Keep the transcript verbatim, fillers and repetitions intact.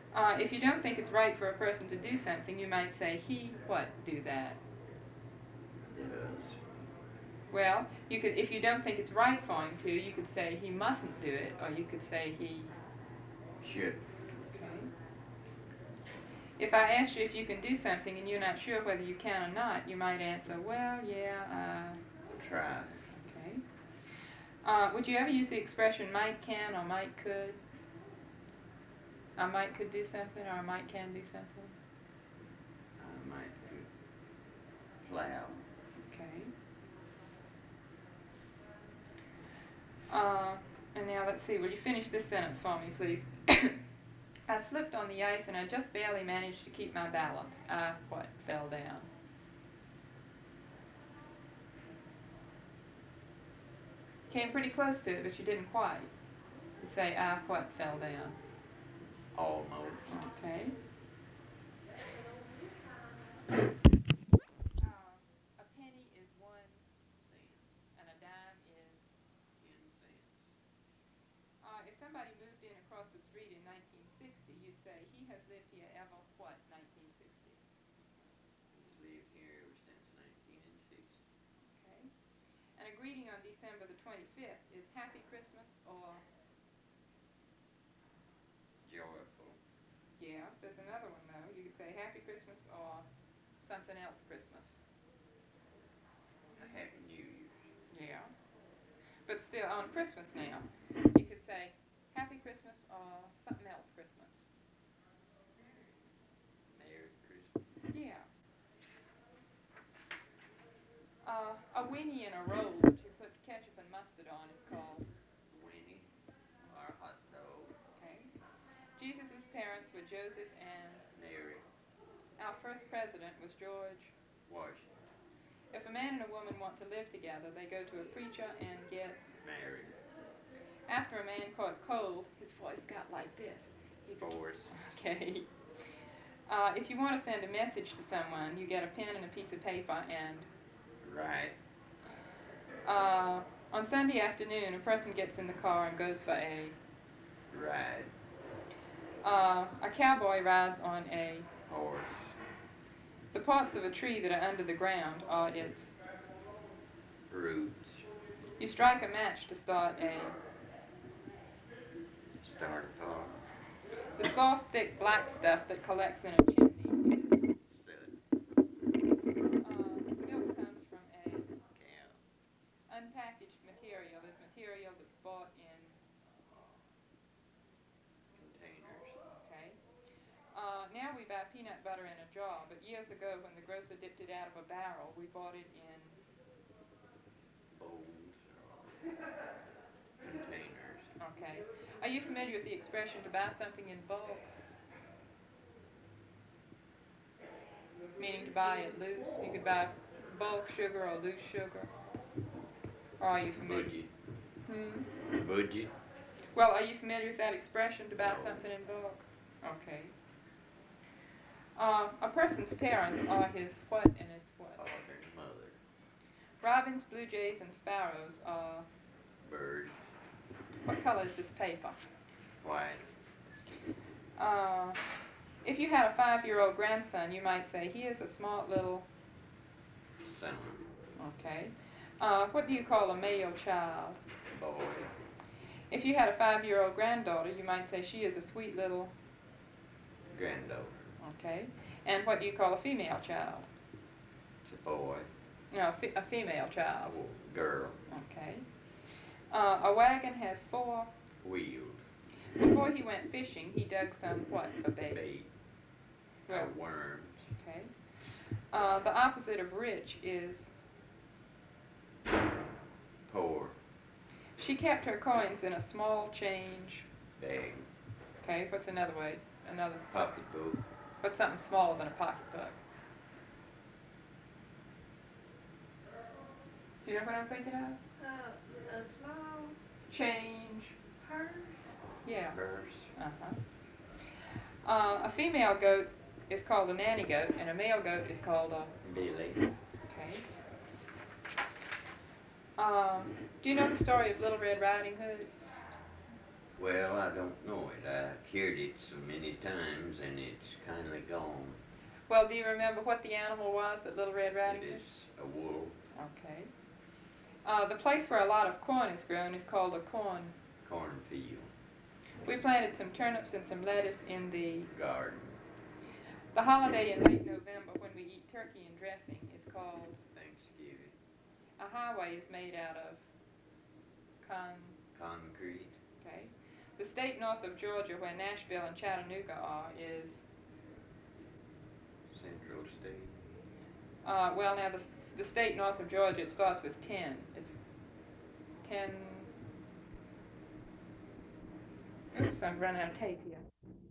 Uh, if you don't think it's right for a person to do something, you might say, he, what, do that? Does. Well, you could, if you don't think it's right for him to, you could say he mustn't do it, or you could say he Should. Okay. If I asked you if you can do something and you're not sure whether you can or not, you might answer, well, yeah, uh, Try. okay. Uh, would you ever use the expression might can or might could? I might could do something or I might can do something? I might do plow. Okay. Uh, and now let's see, will you finish this sentence for me, please? I slipped on the ice and I just barely managed to keep my balance. I, what, fell down? Came pretty close to it, but you didn't quite. You say, I, what, fell down? Almost. Okay. Uh, a penny is one Cent. and a dime is... Ten cents. Uh, if somebody moved in across the street in nineteen sixty, you'd say, he has lived here ever, what, nineteen sixty? He's lived here ever since nineteen sixty. Okay. And a greeting on December the twenty-fifth is Happy Christmas or... Joyful. Yeah, there's another one, though. You could say Happy Christmas or something else Christmas. A Happy New Year's. Yeah. But still, on Christmas now, you could say Happy Christmas or something else Christmas. Merry Christmas. Yeah. Uh, a weenie in a roll that you put ketchup and mustard on is called... Winnie. Or hot dog. Okay. Jesus' parents were Joseph and... Mary. Our first president was George... Washington. If a man and a woman want to live together, they go to a preacher and get... Married. After a man caught cold, his voice got like this. He... Divorced. Okay. Uh, if you want to send a message to someone, you get a pen and a piece of paper and... Right. Uh, on Sunday afternoon, a person gets in the car and goes for a... Ride. Uh, a cowboy rides on a... Horse. The parts of a tree that are under the ground are its... Roots. You strike a match to start a... Start a fire. The soft, thick, black stuff that collects in a chimney is... Soot. Uh, milk comes from a... Cow. Unpackaged material is material that's bought in... Containers. Okay. Uh, now we buy peanut butter in a jar, but years ago when the grocer dipped it out of a barrel, we bought it in... Bowls. Containers. Okay. Are you familiar with the expression to buy something in bulk? Meaning to buy it loose. You could buy bulk sugar or loose sugar. Or are you familiar? Budget. Hmm? Budget. Well, are you familiar with that expression to buy No. something in bulk? Okay. Uh, a person's parents are his what and his what? Father and mother. Robins, blue jays, and sparrows are... Bird. What color is this paper? White. Uh, if you had a five-year-old grandson, you might say, he is a smart little... Son. Okay. Uh, what do you call a male child? Boy. If you had a five-year-old granddaughter, you might say, she is a sweet little... Granddaughter. Okay. And what do you call a female child? It's a boy. No, a, fe- a female child. A girl. Okay. Uh, a wagon has four... Wheels. Before he went fishing, he dug some what for bait? Bait. Well, Or worms. okay. Uh, the opposite of rich is... Poor. She kept her coins in a small change... Bag. Okay, what's another way? Another... Pocketbook. What's something smaller than a pocketbook? Do you know what I'm thinking of? Uh, a small Change. purse. Yeah. Purse. Uh-huh. Uh, a female goat is called a nanny goat, and a male goat is called a... Billy. Okay. Um, do you know the story of Little Red Riding Hood? Well, I don't know it. I cured it so many times and it's kinda gone. Well, do you remember what the animal was that Little Red Riding It Hood? is a wolf. Okay. Uh, the place where a lot of corn is grown is called a corn. Cornfield. We planted some turnips and some lettuce in the Garden. the holiday in late November when we eat turkey and dressing is called. Thanksgiving. A highway is made out of con. Concrete. Okay. The state north of Georgia, where Nashville and Chattanooga are, is. Central State. Uh, well, now the s- the state north of Georgia, it starts with ten. It's ten. Oops, I'm running out of tape here.